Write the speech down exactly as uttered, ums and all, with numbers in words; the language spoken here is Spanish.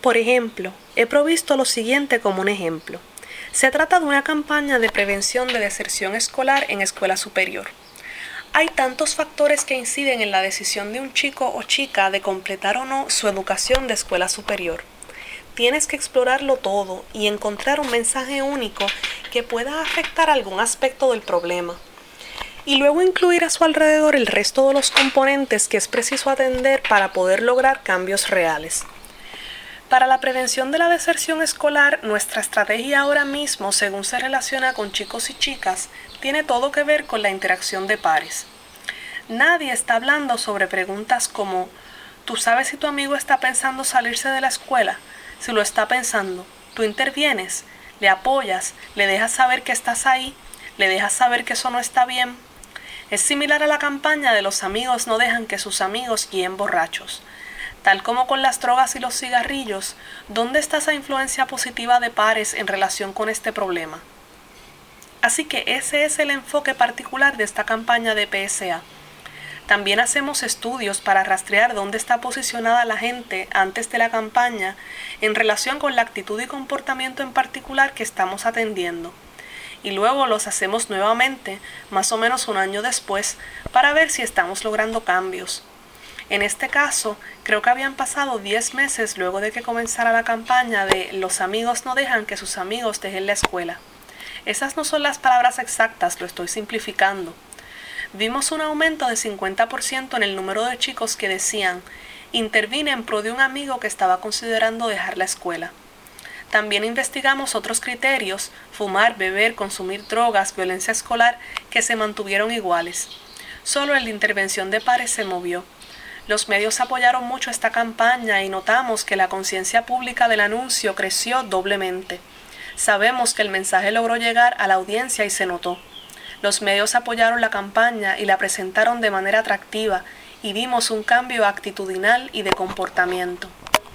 Por ejemplo, he provisto lo siguiente como un ejemplo. Se trata de una campaña de prevención de deserción escolar en escuela superior. Hay tantos factores que inciden en la decisión de un chico o chica de completar o no su educación de escuela superior. Tienes que explorarlo todo y encontrar un mensaje único que pueda afectar algún aspecto del problema. Y luego incluir a su alrededor el resto de los componentes que es preciso atender para poder lograr cambios reales. Para la prevención de la deserción escolar, nuestra estrategia ahora mismo, según se relaciona con chicos y chicas, tiene todo que ver con la interacción de pares. Nadie está hablando sobre preguntas como ¿tú sabes si tu amigo está pensando salirse de la escuela? Si lo está pensando, ¿tú intervienes? ¿Le apoyas? ¿Le dejas saber que estás ahí? ¿Le dejas saber que eso no está bien? Es similar a la campaña de los amigos no dejan que sus amigos guíen borrachos. Tal como con las drogas y los cigarrillos, ¿dónde está esa influencia positiva de pares en relación con este problema? Así que ese es el enfoque particular de esta campaña de P S A. También hacemos estudios para rastrear dónde está posicionada la gente antes de la campaña en relación con la actitud y comportamiento en particular que estamos atendiendo. Y luego los hacemos nuevamente, más o menos un año después, para ver si estamos logrando cambios. En este caso, creo que habían pasado diez meses luego de que comenzara la campaña de los amigos no dejan que sus amigos dejen la escuela. Esas no son las palabras exactas, lo estoy simplificando. Vimos un aumento de cincuenta por ciento en el número de chicos que decían, intervine en pro de un amigo que estaba considerando dejar la escuela. También investigamos otros criterios, fumar, beber, consumir drogas, violencia escolar, que se mantuvieron iguales. Solo el de intervención de pares se movió. Los medios apoyaron mucho esta campaña y notamos que la conciencia pública del anuncio creció doblemente. Sabemos que el mensaje logró llegar a la audiencia y se notó. Los medios apoyaron la campaña y la presentaron de manera atractiva y vimos un cambio actitudinal y de comportamiento.